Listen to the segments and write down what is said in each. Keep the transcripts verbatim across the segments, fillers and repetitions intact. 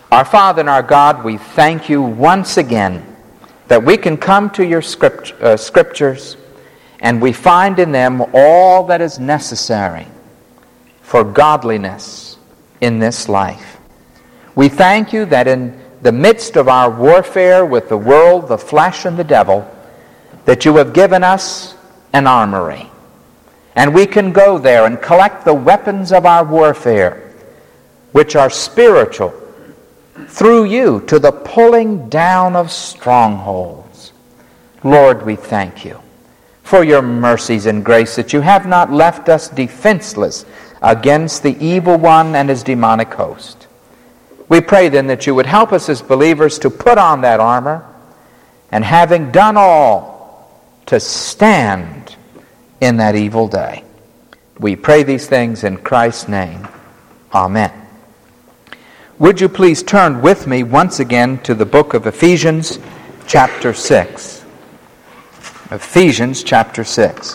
Our Father and our God, we thank you once again that we can come to your script, uh, scriptures and we find in them all that is necessary for godliness in this life. We thank you that in the midst of our warfare with the world, the flesh, and the devil, that you have given us an armory. And we can go there and collect the weapons of our warfare, which are spiritual, through you to the pulling down of strongholds. Lord, we thank you for your mercies and grace that you have not left us defenseless against the evil one and his demonic host. We pray then that you would help us as believers to put on that armor, and having done all, to stand in that evil day. We pray these things in Christ's name. Amen. Would you please turn with me once again to the book of Ephesians, chapter six. Ephesians, chapter six.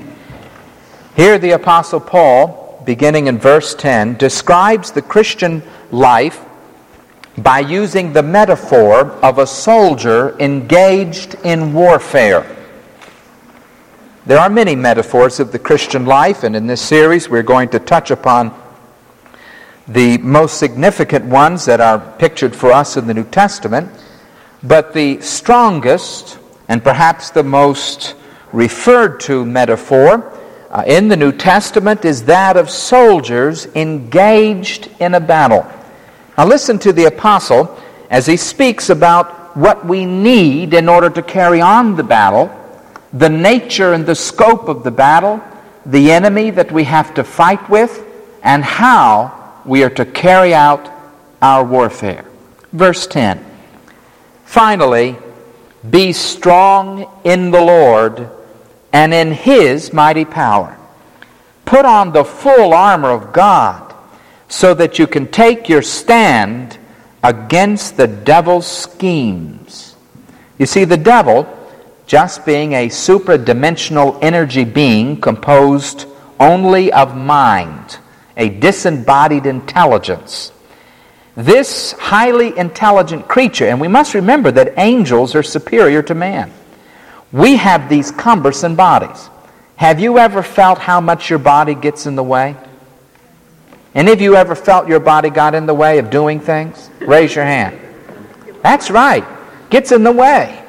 Here the Apostle Paul, beginning in verse ten, describes the Christian life by using the metaphor of a soldier engaged in warfare. There are many metaphors of the Christian life, and in this series we're going to touch upon the most significant ones that are pictured for us in the New Testament. But the strongest and perhaps the most referred to metaphor uh, in the New Testament is that of soldiers engaged in a battle. Now listen to the apostle as he speaks about what we need in order to carry on the battle, the nature and the scope of the battle, the enemy that we have to fight with, and how we are to carry out our warfare. Verse ten. Finally, be strong in the Lord and in His mighty power. Put on the full armor of God so that you can take your stand against the devil's schemes. You see, the devil, just being a supradimensional energy being composed only of mind, a disembodied intelligence. This highly intelligent creature, and we must remember that angels are superior to man. We have these cumbersome bodies. Have you ever felt how much your body gets in the way? Any of you ever felt your body got in the way of doing things? Raise your hand. That's right. Gets in the way.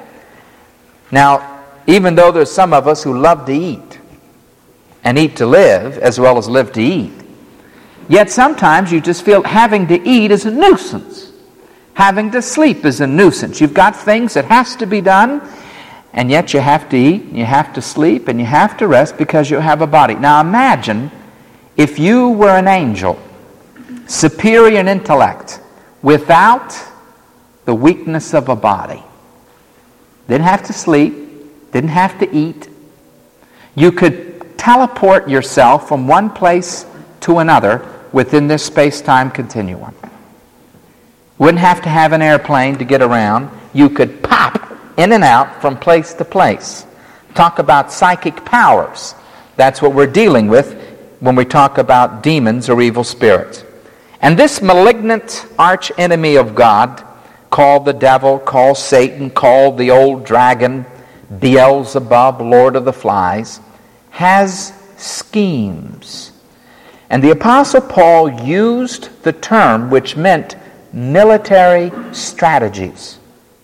Now, even though there's some of us who love to eat, and eat to live as well as live to eat, yet sometimes you just feel having to eat is a nuisance. Having to sleep is a nuisance. You've got things that has to be done, and yet you have to eat, and you have to sleep, and you have to rest because you have a body. Now imagine if you were an angel, superior in intellect, without the weakness of a body. Didn't have to sleep, didn't have to eat. You could teleport yourself from one place to another within this space-time continuum. Wouldn't have to have an airplane to get around. You could pop in and out from place to place. Talk about psychic powers. That's what we're dealing with when we talk about demons or evil spirits. And this malignant arch-enemy of God, called the devil, called Satan, called the old dragon, Beelzebub, Lord of the Flies, has schemes. And the Apostle Paul used the term which meant military strategies,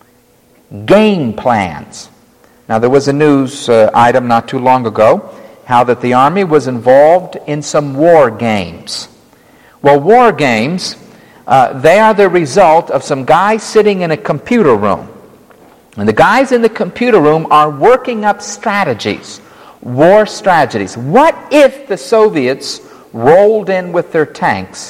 game plans. Now there was a news uh, item not too long ago, how that the Army was involved in some war games. Well, war games, uh, they are the result of some guys sitting in a computer room. And the guys in the computer room are working up strategies, war strategies. What if the Soviets rolled in with their tanks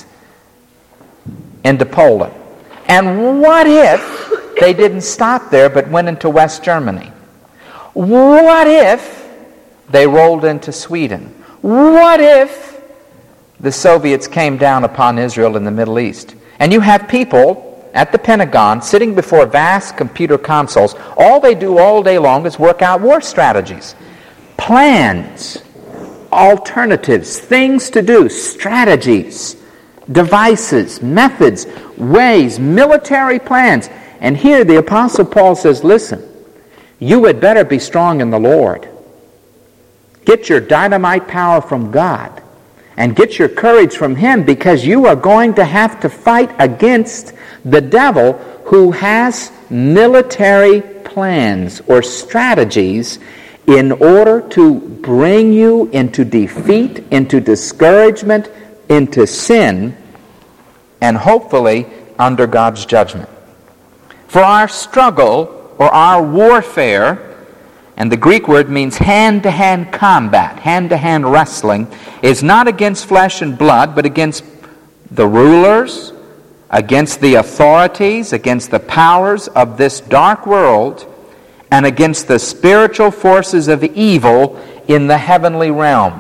into Poland? And what if they didn't stop there but went into West Germany? What if they rolled into Sweden? What if the Soviets came down upon Israel in the Middle East? And you have people at the Pentagon sitting before vast computer consoles. All they do all day long is work out war strategies, plans, alternatives, things to do, strategies devices, methods, ways, military plans. And here the Apostle Paul says, listen, you had better be strong in the Lord. Get your dynamite power from God and get your courage from Him, because you are going to have to fight against the devil, who has military plans or strategies in order to bring you into defeat, into discouragement, into sin, and hopefully under God's judgment. For our struggle or our warfare, and the Greek word means hand-to-hand combat, hand-to-hand wrestling, is not against flesh and blood, but against the rulers, against the authorities, against the powers of this dark world, and against the spiritual forces of evil in the heavenly realm.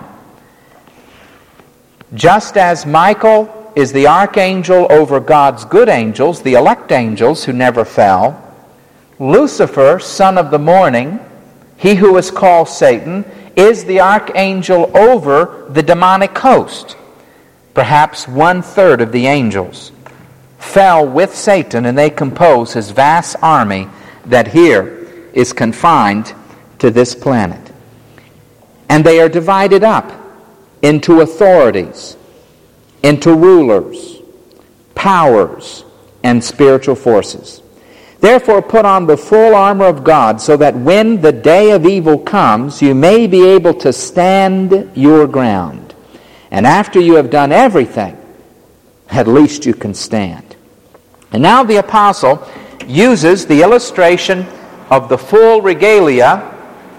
Just as Michael is the archangel over God's good angels, the elect angels who never fell, Lucifer, son of the morning, he who is called Satan, is the archangel over the demonic host. Perhaps one-third of the angels fell with Satan, and they compose his vast army that here is confined to this planet. And they are divided up into authorities, into rulers, powers, and spiritual forces. Therefore, put on the full armor of God, so that when the day of evil comes, you may be able to stand your ground. And after you have done everything, at least you can stand. And now the apostle uses the illustration of the full regalia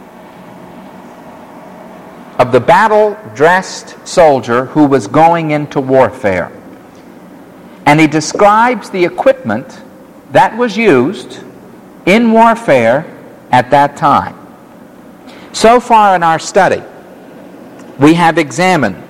of the battle-dressed soldier who was going into warfare. And he describes the equipment that was used in warfare at that time. So far in our study, we have examined,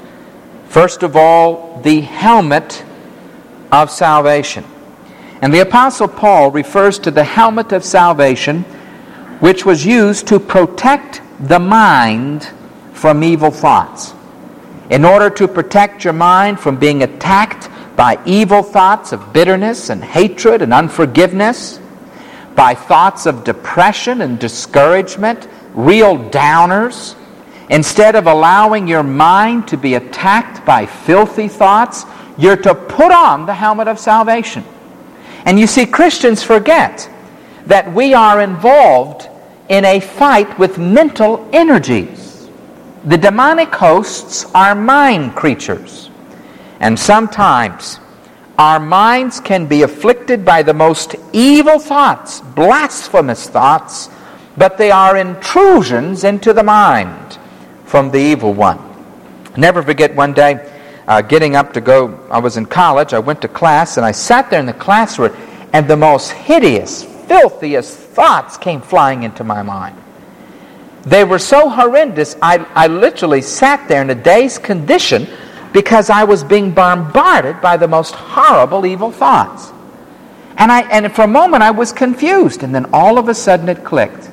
first of all, the helmet of salvation. And the Apostle Paul refers to the helmet of salvation, which was used to protect the mind from evil thoughts. In order to protect your mind from being attacked by evil thoughts of bitterness and hatred and unforgiveness, by thoughts of depression and discouragement, real downers, instead of allowing your mind to be attacked by filthy thoughts, you're to put on the helmet of salvation. And you see, Christians forget that we are involved in a fight with mental energies. The demonic hosts are mind creatures. And sometimes our minds can be afflicted by the most evil thoughts, blasphemous thoughts, but they are intrusions into the mind from the evil one. Never forget one day, uh, getting up to go, I was in college, I went to class, and I sat there in the classroom, and the most hideous, filthiest thoughts came flying into my mind. They were so horrendous, I, I literally sat there in a dazed condition because I was being bombarded by the most horrible evil thoughts. And I and for a moment I was confused, and then all of a sudden it clicked.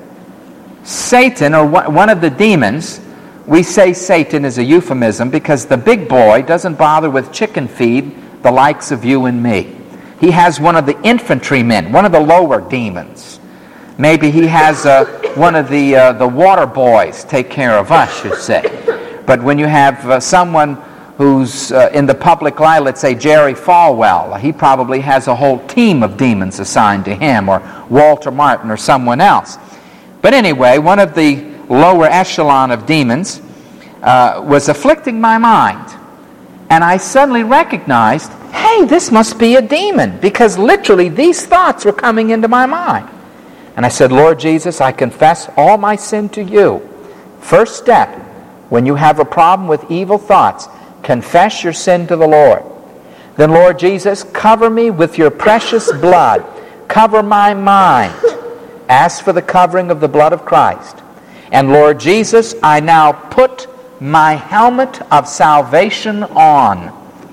Satan, or one of the demons, we say Satan is a euphemism because the big boy doesn't bother with chicken feed the likes of you and me. He has one of the infantrymen, one of the lower demons. Maybe he has uh, one of the uh, the water boys take care of us, you say. But when you have uh, someone who's uh, in the public eye, let's say Jerry Falwell, he probably has a whole team of demons assigned to him, or Walter Martin or someone else. But anyway, one of the lower echelon of demons uh, was afflicting my mind. And I suddenly recognized, hey, this must be a demon, because literally these thoughts were coming into my mind. And I said, Lord Jesus, I confess all my sin to you. First step, when you have a problem with evil thoughts, confess your sin to the Lord. Then, Lord Jesus, cover me with your precious blood. Cover my mind. Ask for the covering of the blood of Christ. And Lord Jesus, I now put my helmet of salvation on.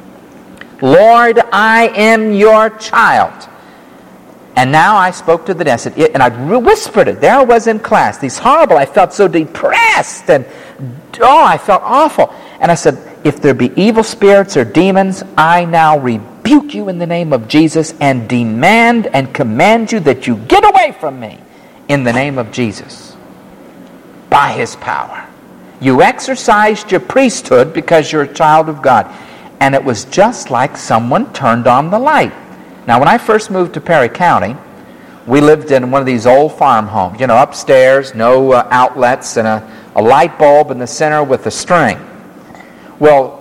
Lord, I am your child. And now I spoke to the desk, and I whispered it. There I was in class. These horrible, I felt so depressed, and oh, I felt awful. And I said, if there be evil spirits or demons, I now rebuke you in the name of Jesus and demand and command you that you get away from me in the name of Jesus. By His power. You exercised your priesthood because you're a child of God. And it was just like someone turned on the light. Now, when I first moved to Perry County, we lived in one of these old farm homes. You know, upstairs, no uh, outlets, and a, a light bulb in the center with a string. Well,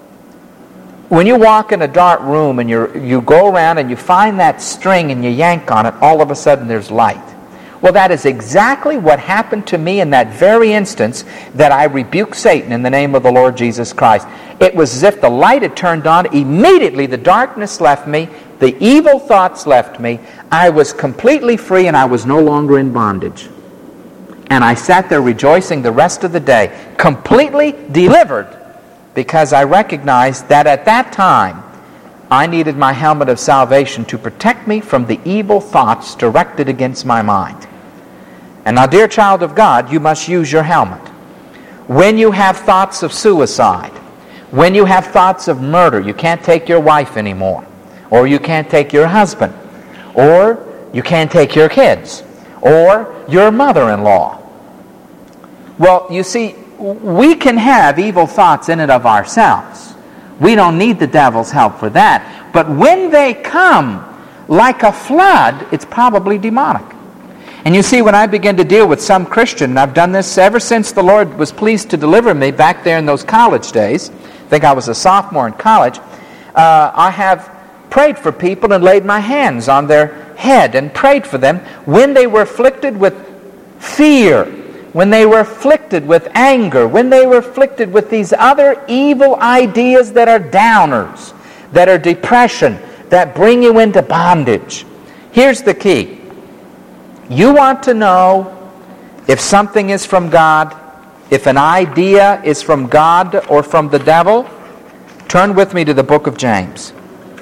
when you walk in a dark room and you you go around and you find that string and you yank on it, all of a sudden there's light. Well, that is exactly what happened to me in that very instance that I rebuked Satan in the name of the Lord Jesus Christ. It was as if the light had turned on. Immediately the darkness left me. The evil thoughts left me. I was completely free and I was no longer in bondage. And I sat there rejoicing the rest of the day, completely delivered, because I recognized that at that time I needed my helmet of salvation to protect me from the evil thoughts directed against my mind. And now, dear child of God, you must use your helmet. When you have thoughts of suicide, when you have thoughts of murder, you can't take your wife anymore, or you can't take your husband, or you can't take your kids, or your mother-in-law. Well, you see, we can have evil thoughts in and of ourselves. We don't need the devil's help for that. But when they come like a flood, it's probably demonic. And you see, when I begin to deal with some Christian, and I've done this ever since the Lord was pleased to deliver me back there in those college days, I think I was a sophomore in college, uh, I have prayed for people and laid my hands on their head and prayed for them when they were afflicted with fear, when they were afflicted with anger, when they were afflicted with these other evil ideas that are downers, that are depression, that bring you into bondage. Here's the key. You want to know if something is from God, if an idea is from God or from the devil? Turn with me to the book of James.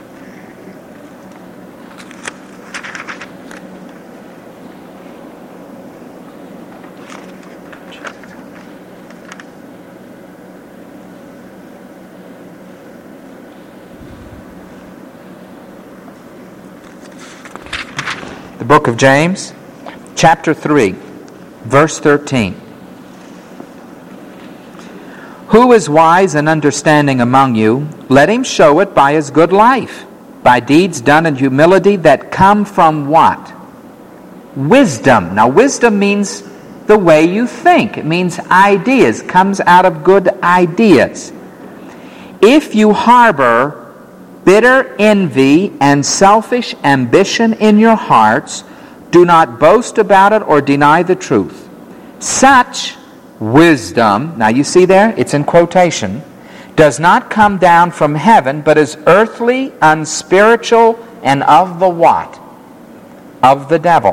The book of James, chapter three, verse thirteen. Who is wise and understanding among you? Let him show it by his good life, by deeds done in humility that come from what? Wisdom. Now, wisdom means the way you think. It means ideas. Comes out of good ideas. If you harbor bitter envy and selfish ambition in your hearts, do not boast about it or deny the truth. Such wisdom, now you see there, it's in quotation, does not come down from heaven, but is earthly, unspiritual, and of the what? Of the devil.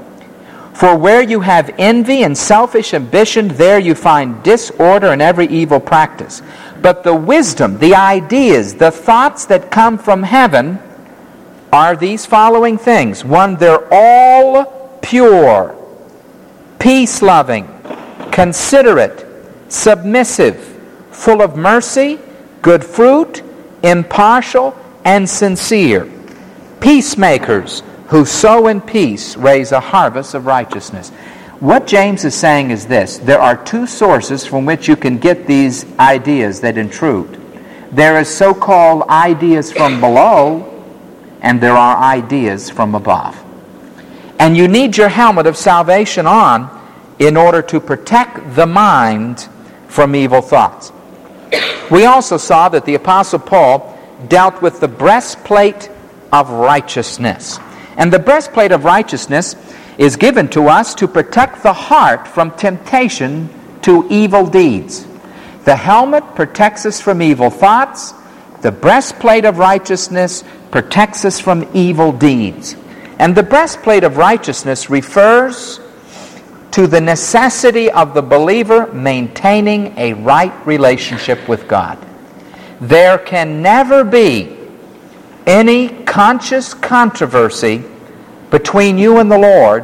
For where you have envy and selfish ambition, there you find disorder and every evil practice. But the wisdom, the ideas, the thoughts that come from heaven are these following things. One, they're all pure, peace-loving, considerate, submissive, full of mercy, good fruit, impartial, and sincere. Peacemakers who sow in peace raise a harvest of righteousness. What James is saying is this. There are two sources from which you can get these ideas that intrude. There is so-called ideas from below, and there are ideas from above. And you need your helmet of salvation on in order to protect the mind from evil thoughts. We also saw that the Apostle Paul dealt with the breastplate of righteousness. And the breastplate of righteousness is given to us to protect the heart from temptation to evil deeds. The helmet protects us from evil thoughts. The breastplate of righteousness protects us from evil deeds. And the breastplate of righteousness refers to the necessity of the believer maintaining a right relationship with God. There can never be any conscious controversy between you and the Lord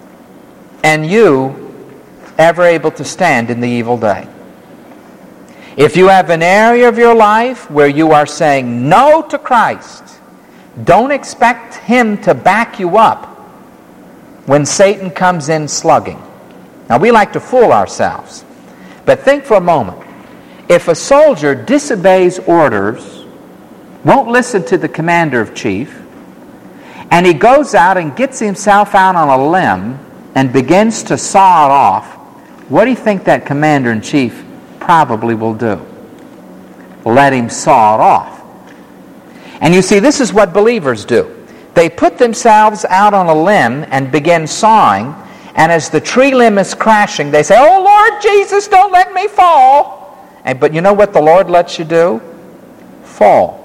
and you ever able to stand in the evil day. If you have an area of your life where you are saying no to Christ, don't expect Him to back you up when Satan comes in slugging. Now, we like to fool ourselves, but think for a moment. If a soldier disobeys orders, won't listen to the commander of chief, and he goes out and gets himself out on a limb and begins to saw it off, what do you think that commander-in-chief probably will do? Let him saw it off. And you see, this is what believers do. They put themselves out on a limb and begin sawing, and as the tree limb is crashing, they say, "Oh, Lord Jesus, don't let me fall." And, but you know what the Lord lets you do? Fall.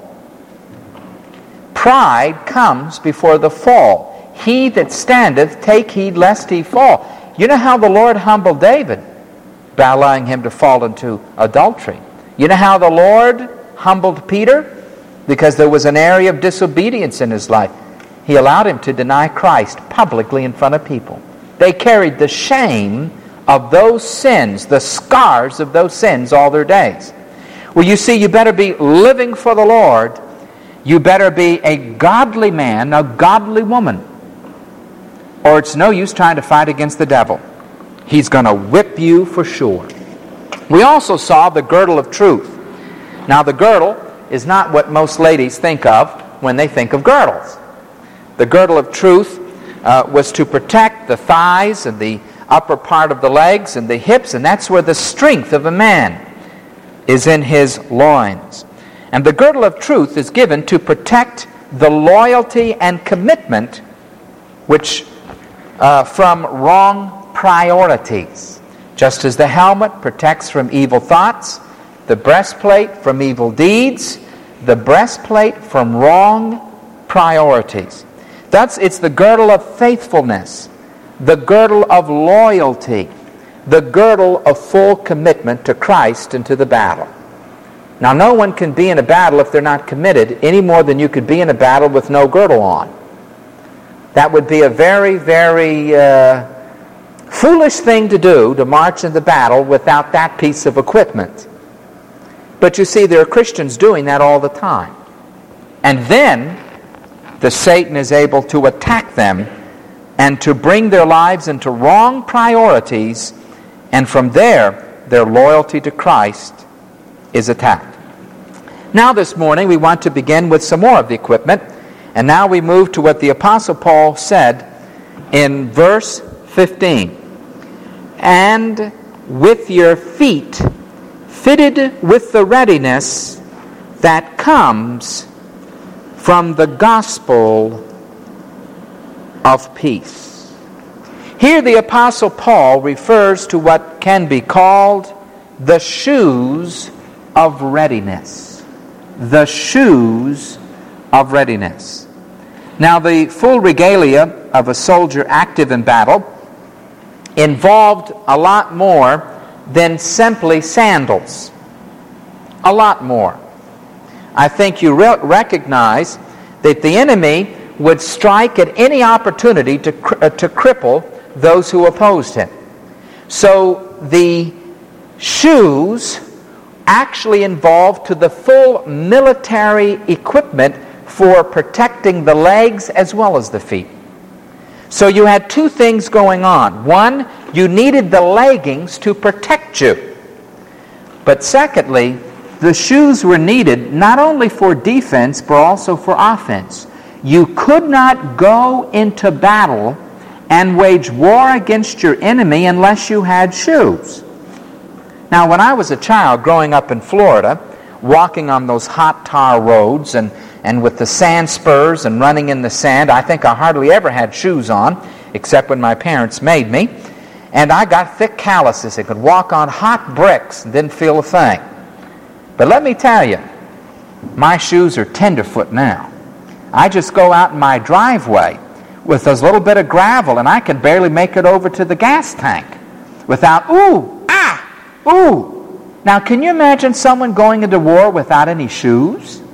Pride comes before the fall. He that standeth, take heed lest he fall. You know how the Lord humbled David? By allowing him to fall into adultery. You know how the Lord humbled Peter? Because there was an area of disobedience in his life. He allowed him to deny Christ publicly in front of people. They carried the shame of those sins, the scars of those sins all their days. Well, you see, you better be living for the Lord. You better be a godly man, a godly woman. Or it's no use trying to fight against the devil. He's going to whip you for sure. We also saw the girdle of truth. Now, the girdle is not what most ladies think of when they think of girdles. The girdle of truth uh, was to protect the thighs and the upper part of the legs and the hips, and that's where the strength of a man is, in his loins. And the girdle of truth is given to protect the loyalty and commitment which uh, from wrong priorities. Just as the helmet protects from evil thoughts, the breastplate from evil deeds, the breastplate from wrong priorities. That's, it's the girdle of faithfulness, the girdle of loyalty, the girdle of full commitment to Christ and to the battle. Now, no one can be in a battle if they're not committed any more than you could be in a battle with no girdle on. That would be a very, very uh, foolish thing to do, to march in the battle without that piece of equipment. But you see, there are Christians doing that all the time. And then the Satan is able to attack them and to bring their lives into wrong priorities, and from there, their loyalty to Christ is attacked. Now this morning, we want to begin with some more of the equipment, and now we move to what the Apostle Paul said in verse fifteen. And with your feet fitted with the readiness that comes from the gospel of peace. Here the Apostle Paul refers to what can be called the shoes of readiness. The shoes of readiness. Now, the full regalia of a soldier active in battle involved a lot more than simply sandals. A lot more. I think you re- recognize that the enemy would strike at any opportunity to, cri- uh, to cripple those who opposed him. So the shoes actually involved to the full military equipment for protecting the legs as well as the feet. So you had two things going on. One, you needed the leggings to protect you. But secondly, the shoes were needed not only for defense, but also for offense. You could not go into battle and wage war against your enemy unless you had shoes. Now, when I was a child growing up in Florida, walking on those hot tar roads and, and with the sand spurs and running in the sand, I think I hardly ever had shoes on, except when my parents made me. And I got thick calluses. I could walk on hot bricks and didn't feel a thing. But let me tell you, my shoes are tenderfoot now. I just go out in my driveway with a little bit of gravel and I can barely make it over to the gas tank without, ooh, ah, ooh. Now, can you imagine someone going into war without any shoes?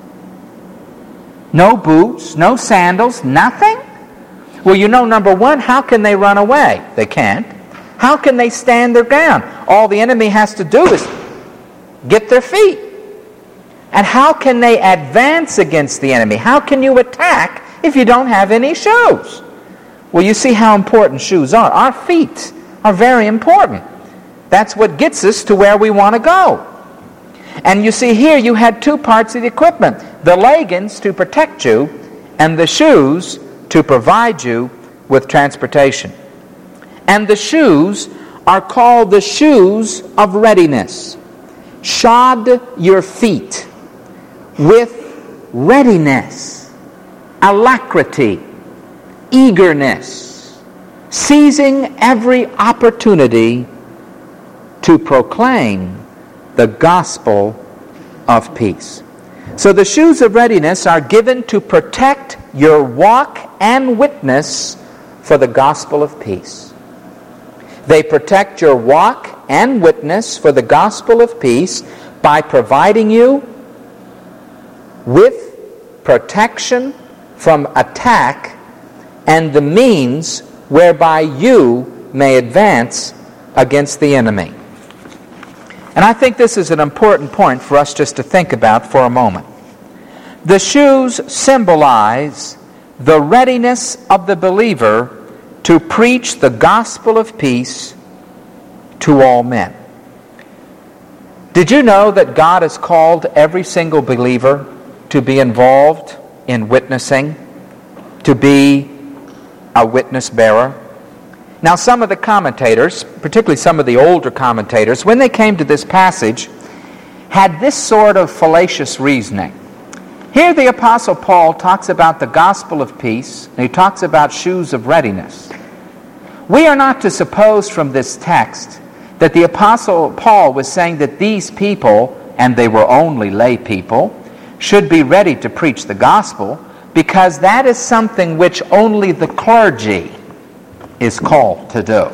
No boots, no sandals, nothing? Well, you know, number one, how can they run away? They can't. How can they stand their ground? All the enemy has to do is get their feet. And how can they advance against the enemy? How can you attack if you don't have any shoes? Well, you see how important shoes are. Our feet are very important. That's what gets us to where we want to go. And you see here you had two parts of the equipment. The leggings to protect you and the shoes to provide you with transportation. And the shoes are called the shoes of readiness. Shod your feet with readiness, alacrity, eagerness, seizing every opportunity to proclaim the gospel of peace. So the shoes of readiness are given to protect your walk and witness for the gospel of peace. They protect your walk and witness for the gospel of peace by providing you with protection from attack and the means whereby you may advance against the enemy. And I think this is an important point for us just to think about for a moment. The shoes symbolize the readiness of the believer to preach the gospel of peace to all men. Did you know that God has called every single believer to be involved in witnessing, to be a witness bearer? Now, some of the commentators, particularly some of the older commentators, when they came to this passage, had this sort of fallacious reasoning. Here the Apostle Paul talks about the gospel of peace, and he talks about shoes of readiness. We are not to suppose from this text that the Apostle Paul was saying that these people, and they were only lay people, should be ready to preach the gospel, because that is something which only the clergy is called to do.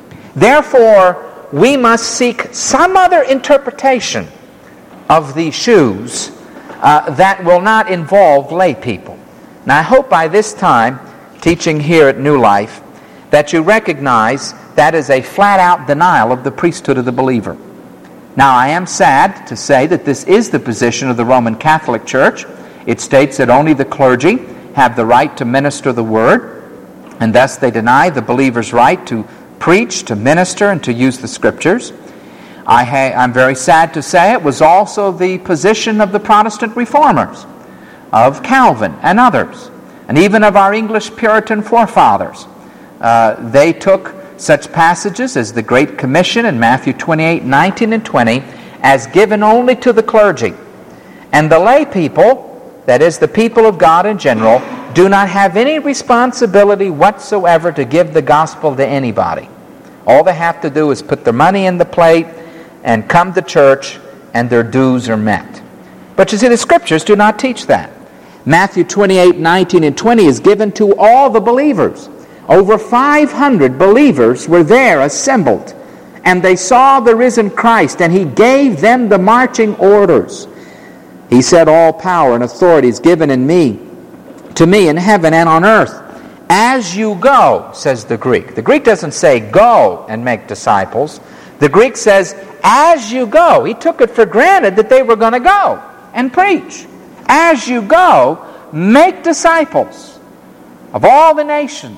Therefore, we must seek some other interpretation of these shoes uh, that will not involve lay people. Now, I hope by this time, teaching here at New Life, that you recognize that is a flat-out denial of the priesthood of the believer. Now, I am sad to say that this is the position of the Roman Catholic Church. It states that only the clergy have the right to minister the word, and thus they deny the believer's right to preach, to minister, and to use the Scriptures. I ha- I'm very sad to say it was also the position of the Protestant Reformers, of Calvin and others, and even of our English Puritan forefathers. Uh, they took such passages as the Great Commission in Matthew twenty-eight, nineteen, and twenty as given only to the clergy. And the lay people, that is the people of God in general, do not have any responsibility whatsoever to give the gospel to anybody. All they have to do is put their money in the plate and come to church, and their dues are met. But you see, the Scriptures do not teach that. Matthew twenty-eight, nineteen, and twenty is given to all the believers. Over five hundred believers were there assembled, and they saw the risen Christ, and he gave them the marching orders. He said, "All power and authority is given in me, to me in heaven and on earth. As you go," says the Greek. The Greek doesn't say go and make disciples. The Greek says, as you go. He took it for granted that they were going to go and preach. As you go, make disciples of all the nations.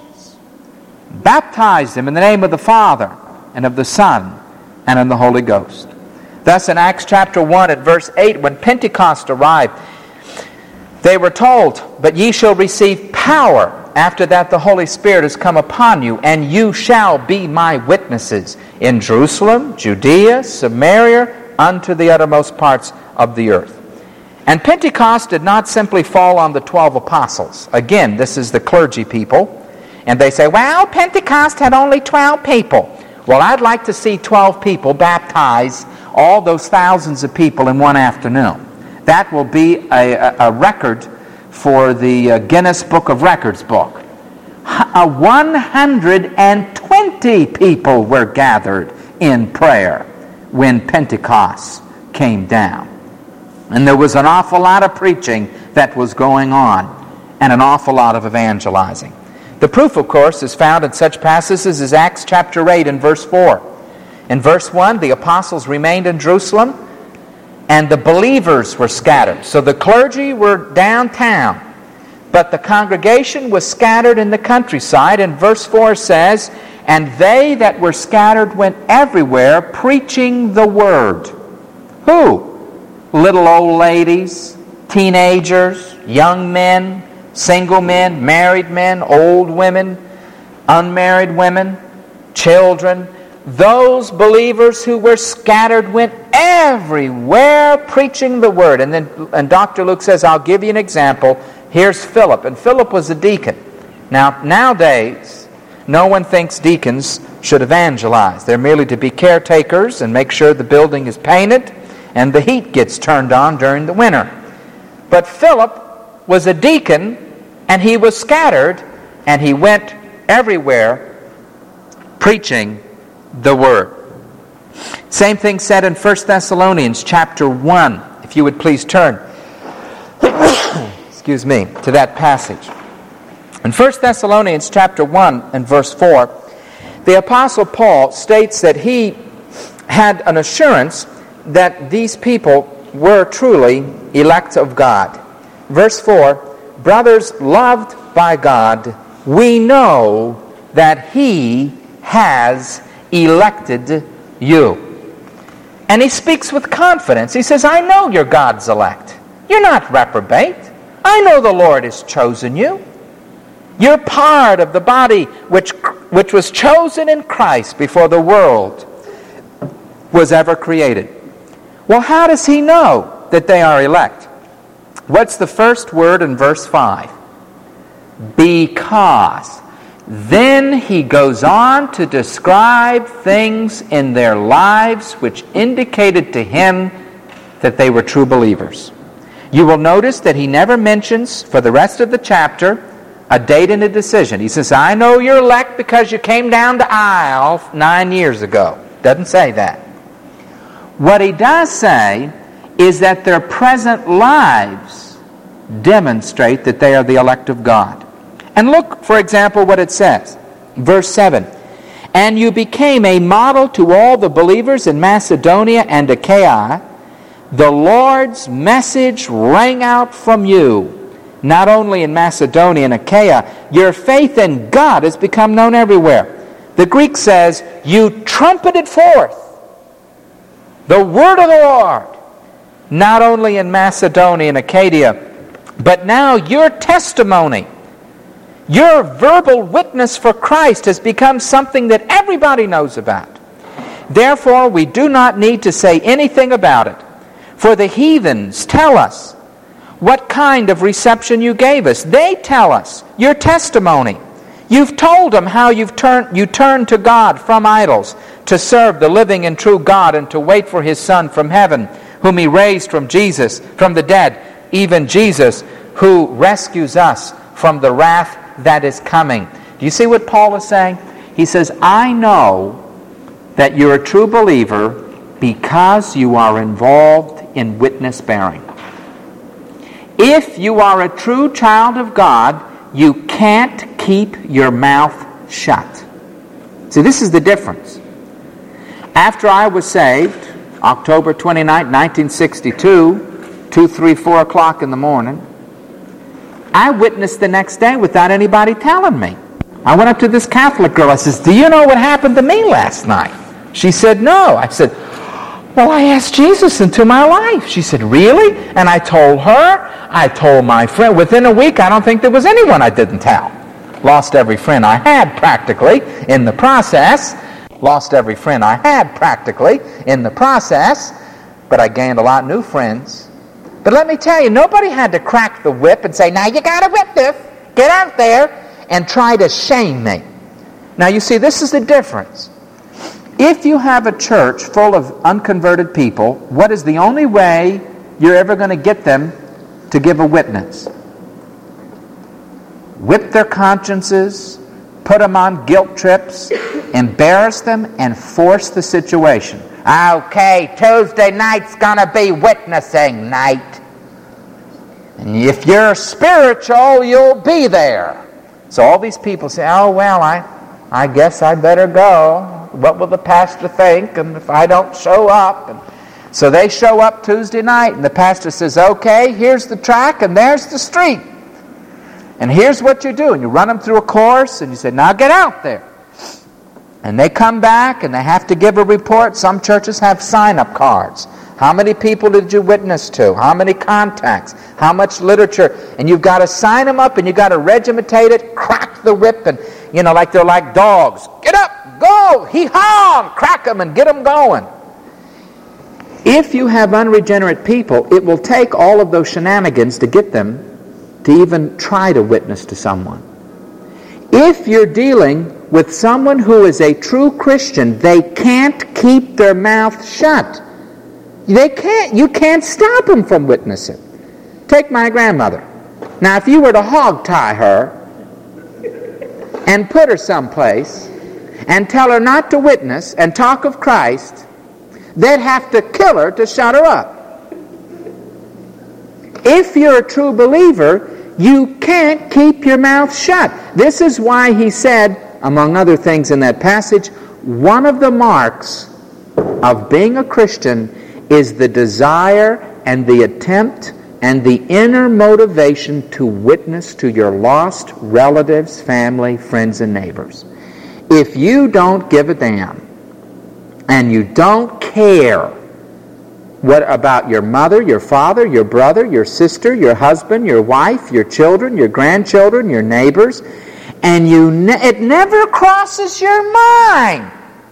Baptize them in the name of the Father and of the Son and of the Holy Ghost. Thus in Acts chapter one at verse eight, when Pentecost arrived, they were told, "But ye shall receive power after that the Holy Spirit has come upon you, and you shall be my witnesses in Jerusalem, Judea, Samaria, unto the uttermost parts of the earth." And Pentecost did not simply fall on the twelve apostles. Again, this is the clergy people. And they say, well, Pentecost had only twelve people. Well, I'd like to see twelve people baptize all those thousands of people in one afternoon. That will be a, a, a record for the uh, Guinness Book of Records book. Uh, one hundred twenty people were gathered in prayer when Pentecost came down. And there was an awful lot of preaching that was going on, and an awful lot of evangelizing. The proof, of course, is found in such passages as Acts chapter eight and verse four. In verse one, the apostles remained in Jerusalem. and the believers were scattered. So the clergy were downtown, but the congregation was scattered in the countryside. And verse four says, "And they that were scattered went everywhere preaching the word." Who? Little old ladies, teenagers, young men, single men, married men, old women, unmarried women, children. Those believers who were scattered went everywhere preaching the word. And then and Doctor Luke says, I'll give you an example. Here's Philip. And Philip was a deacon. Now, nowadays, no one thinks deacons should evangelize. They're merely to be caretakers and make sure the building is painted and the heat gets turned on during the winter. But Philip was a deacon, and he was scattered, and he went everywhere preaching the word. Same thing said in First Thessalonians chapter one. If you would please turn, excuse me, to that passage. In First Thessalonians chapter one and verse four, the Apostle Paul states that he had an assurance that these people were truly elect of God. Verse four, "Brothers loved by God, we know that He has elected you." And he speaks with confidence. He says, I know you're God's elect. You're not reprobate. I know the Lord has chosen you. You're part of the body which, which was chosen in Christ before the world was ever created. Well, how does he know that they are elect? What's the first word in verse five? Because. Then he goes on to describe things in their lives which indicated to him that they were true believers. You will notice that he never mentions, for the rest of the chapter, a date and a decision. He says, I know you're elect because you came down the aisle nine years ago. Doesn't say that. What he does say is that their present lives demonstrate that they are the elect of God. And look, for example, what it says. Verse seven. And you became a model to all the believers in Macedonia and Achaia. The Lord's message rang out from you. Not only in Macedonia and Achaia, your faith in God has become known everywhere. The Greek says, you trumpeted forth the word of the Lord. Not only in Macedonia and Achaia, but now your testimony, your verbal witness for Christ has become something that everybody knows about. Therefore, we do not need to say anything about it. For the heathens tell us what kind of reception you gave us. They tell us your testimony. You've told them how you've turned, you turned to God from idols to serve the living and true God and to wait for His Son from heaven, whom He raised from Jesus, from the dead, even Jesus, who rescues us from the wrath that is coming. Do you see what Paul is saying? He says, I know that you're a true believer because you are involved in witness bearing. If you are a true child of God, you can't keep your mouth shut. See, this is the difference. After I was saved, October twenty-ninth, nineteen sixty-two, two, three, four o'clock in the morning, I witnessed the next day without anybody telling me. I went up to this Catholic girl. I says, do you know what happened to me last night? She said, no. I said, well, I asked Jesus into my life. She said, really? And I told her. I told my friend. Within a week, I don't think there was anyone I didn't tell. Lost every friend I had practically in the process. Lost every friend I had practically in the process. But I gained a lot of new friends. But let me tell you, nobody had to crack the whip and say, now you got a witness. Get out there and try to shame me. Now you see, this is the difference. If you have a church full of unconverted people, what is the only way you're ever going to get them to give a witness? Whip their consciences, put them on guilt trips, embarrass them, and force the situation. Okay, Tuesday night's going to be witnessing night. And if you're spiritual, you'll be there. So all these people say, oh, well, I, I guess I better go. What will the pastor think? And if I don't show up? And So they show up Tuesday night, and the pastor says, okay, here's the track, and there's the street. And here's what you do. And you run them through a course, and you say, now get out there. And they come back, and they have to give a report. Some churches have sign-up cards. How many people did you witness to? How many contacts? How much literature? And you've got to sign them up, and you've got to regimentate it, crack the whip, and, you know, like they're like dogs. Get up, go, hee-haw, and crack them and get them going. If you have unregenerate people, it will take all of those shenanigans to get them to even try to witness to someone. If you're dealing with someone who is a true Christian, they can't keep their mouth shut. They can't. You can't stop them from witnessing. Take my grandmother. Now, if you were to hog-tie her and put her someplace and tell her not to witness and talk of Christ, they'd have to kill her to shut her up. If you're a true believer, you can't keep your mouth shut. This is why he said, among other things in that passage, one of the marks of being a Christian is the desire and the attempt and the inner motivation to witness to your lost relatives, family, friends, and neighbors. If you don't give a damn, and you don't care what about your mother, your father, your brother, your sister, your husband, your wife, your children, your grandchildren, your neighbors, and you ne- it never crosses your mind.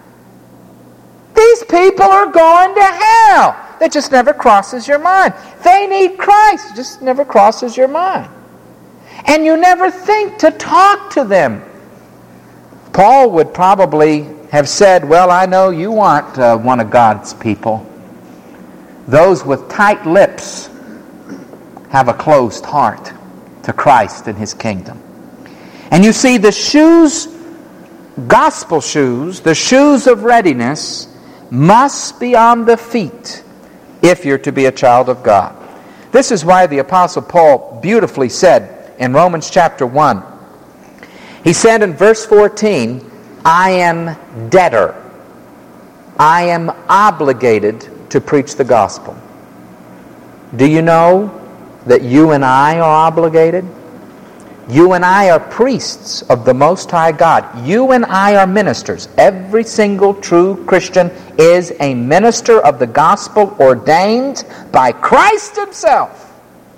These people are going to hell. It just never crosses your mind. They need Christ. It just never crosses your mind. And you never think to talk to them. Paul would probably have said, well, I know you aren't uh, one of God's people. Those with tight lips have a closed heart to Christ and His kingdom. And you see, the shoes, gospel shoes, the shoes of readiness, must be on the feet if you're to be a child of God. This is why the Apostle Paul beautifully said in Romans chapter one, he said in verse fourteen, I am debtor. I am obligated to preach the gospel. Do you know that you and I are obligated? You and I are priests of the Most High God. You and I are ministers. Every single true Christian is a minister of the gospel ordained by Christ Himself.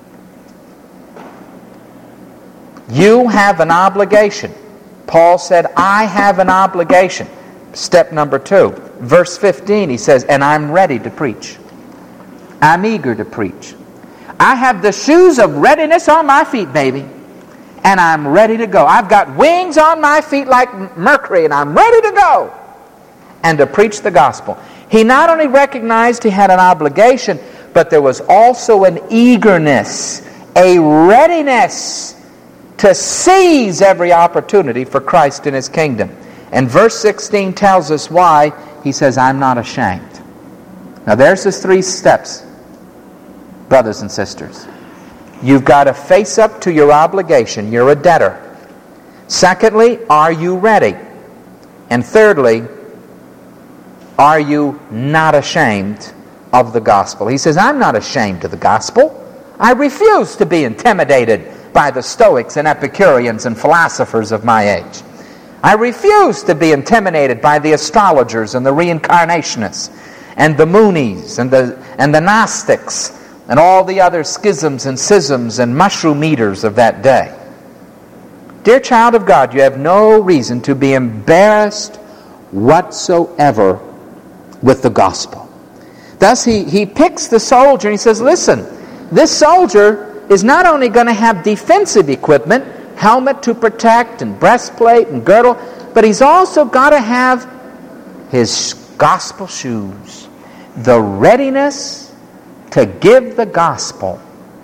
You have an obligation. Paul said, I have an obligation. Step number two, verse fifteen, he says, and I'm ready to preach. I'm eager to preach. I have the shoes of readiness on my feet, baby. And I'm ready to go. I've got wings on my feet like Mercury, and I'm ready to go. And to preach the gospel. He not only recognized he had an obligation, but there was also an eagerness, a readiness to seize every opportunity for Christ in His kingdom. And verse sixteen tells us why. He says, I'm not ashamed. Now there's his three steps, brothers and sisters. You've got to face up to your obligation. You're a debtor. Secondly, are you ready? And thirdly, are you not ashamed of the gospel? He says, I'm not ashamed of the gospel. I refuse to be intimidated by the Stoics and Epicureans and philosophers of my age. I refuse to be intimidated by the astrologers and the reincarnationists and the Moonies and the, and the Gnostics and all the other schisms and schisms and mushroom eaters of that day. Dear child of God, you have no reason to be embarrassed whatsoever with the gospel. Thus he, he picks the soldier and he says, listen, this soldier is not only going to have defensive equipment, helmet to protect and breastplate and girdle, but he's also got to have his gospel shoes, the readiness to give the gospel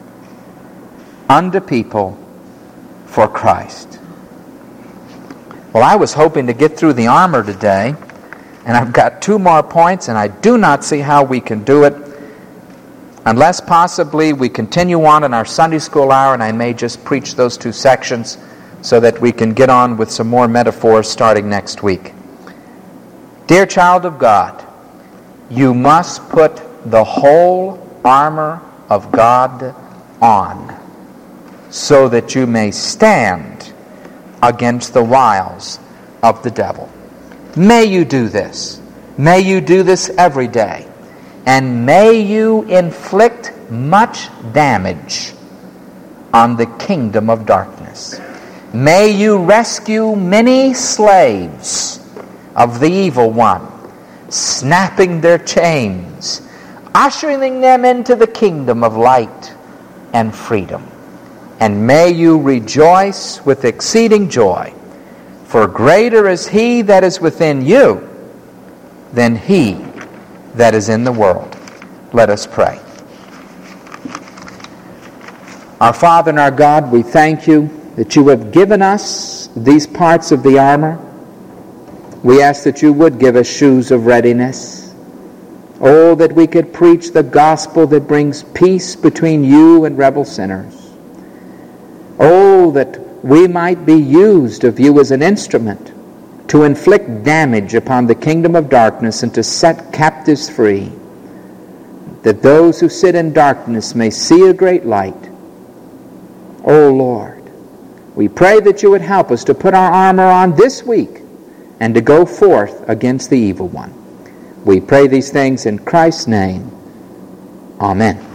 unto people for Christ. Well, I was hoping to get through the armor today, and I've got two more points, and I do not see how we can do it unless possibly we continue on in our Sunday school hour, and I may just preach those two sections so that we can get on with some more metaphors starting next week. Dear child of God, you must put the whole armor of God on, so that you may stand against the wiles of the devil. May you do this. May you do this every day. And may you inflict much damage on the kingdom of darkness. May you rescue many slaves of the evil one, snapping their chains, ushering them into the kingdom of light and freedom. And may you rejoice with exceeding joy, for greater is he that is within you than he that is in the world. Let us pray. Our Father and our God, we thank you that you have given us these parts of the armor. We ask that you would give us shoes of readiness. Oh, that we could preach the gospel that brings peace between you and rebel sinners. Oh, that we might be used of you as an instrument to inflict damage upon the kingdom of darkness and to set captives free, that those who sit in darkness may see a great light. Oh, Lord, we pray that you would help us to put our armor on this week and to go forth against the evil one. We pray these things in Christ's name. Amen.